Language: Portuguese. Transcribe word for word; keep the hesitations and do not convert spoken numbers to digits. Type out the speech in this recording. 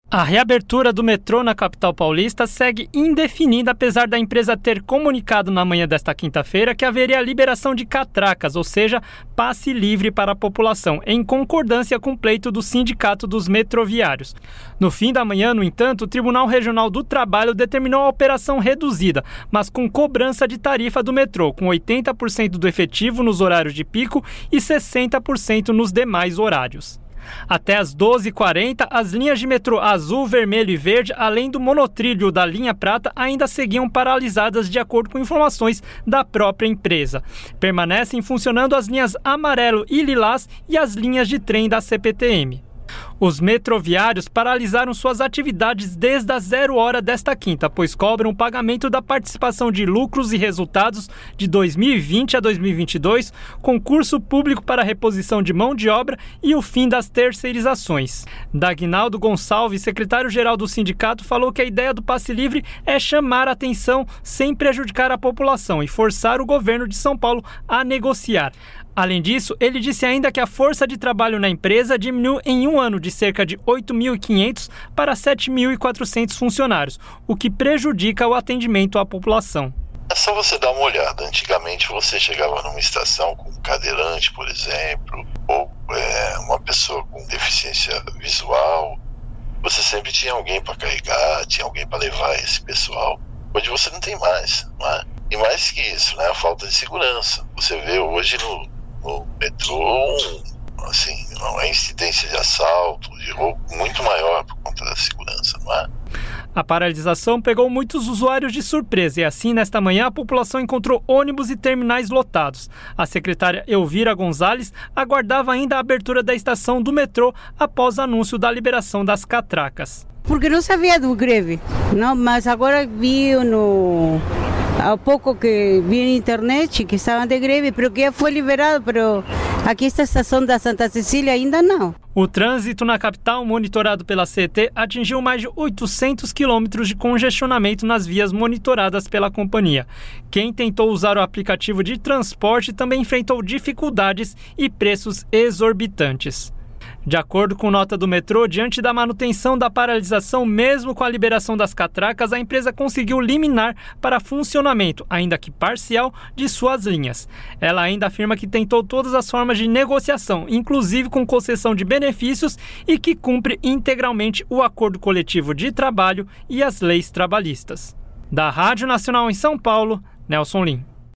A reabertura do metrô na capital paulista segue indefinida, apesar da empresa ter comunicado na manhã desta quinta-feira que haveria liberação de catracas, ou seja, passe livre para a população, em concordância com o pleito do Sindicato dos Metroviários. No fim da manhã, no entanto, o Tribunal Regional do Trabalho determinou a operação reduzida, mas com cobrança de tarifa do metrô, com oitenta por cento do efetivo nos horários de pico e sessenta por cento nos demais horários. Até às doze e quarenta, as linhas de metrô azul, vermelho e verde, além do monotrilho da linha prata, ainda seguiam paralisadas de acordo com informações da própria empresa. Permanecem funcionando as linhas amarelo e lilás e as linhas de trem da C P T M. Os metroviários paralisaram suas atividades desde a zero hora desta quinta, pois cobram o pagamento da participação de lucros e resultados de dois mil e vinte a dois mil e vinte e dois, concurso público para reposição de mão de obra e o fim das terceirizações. Dagnaldo Gonçalves, secretário-geral do sindicato, falou que a ideia do passe livre é chamar a atenção sem prejudicar a população e forçar o governo de São Paulo a negociar. Além disso, ele disse ainda que a força de trabalho na empresa diminuiu em um ano de cerca de oito mil e quinhentos para sete mil e quatrocentos funcionários, o que prejudica o atendimento à população. É só você dar uma olhada. Antigamente você chegava numa estação com um cadeirante, por exemplo, ou é, uma pessoa com deficiência visual. Você sempre tinha alguém para carregar, tinha alguém para levar esse pessoal. Hoje você não tem mais, não é? E mais que isso, né, a falta de segurança. Você vê hoje no, no metrô, assim, uma incidência de assalto, de roubo muito maior por conta da segurança, não é? A paralisação pegou muitos usuários de surpresa e assim, nesta manhã, a população encontrou ônibus e terminais lotados. A secretária Elvira Gonzalez aguardava ainda a abertura da estação do metrô após o anúncio da liberação das catracas. Porque não sabia do greve, não, mas agora vi no... Há pouco que vi na internet que estavam de greve, mas que já foi liberado, mas aqui esta estação da Santa Cecília ainda não. O trânsito na capital, monitorado pela C E T, atingiu mais de oitocentos quilômetros de congestionamento nas vias monitoradas pela companhia. Quem tentou usar o aplicativo de transporte também enfrentou dificuldades e preços exorbitantes. De acordo com nota do metrô, diante da manutenção da paralisação, mesmo com a liberação das catracas, a empresa conseguiu liminar para funcionamento, ainda que parcial, de suas linhas. Ela ainda afirma que tentou todas as formas de negociação, inclusive com concessão de benefícios, e que cumpre integralmente o acordo coletivo de trabalho e as leis trabalhistas. Da Rádio Nacional em São Paulo, Nelson Lim.